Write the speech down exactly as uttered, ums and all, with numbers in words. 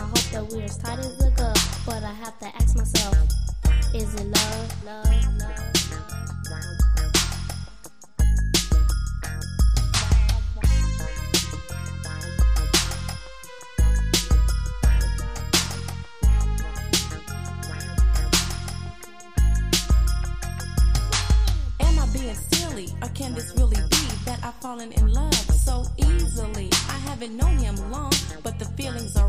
hope that we're as tight as a glove. But I have to ask myself, is it love, love, love, love? Being silly, or can this really be that I've fallen in love so easily? I haven't known him long, but the feelings are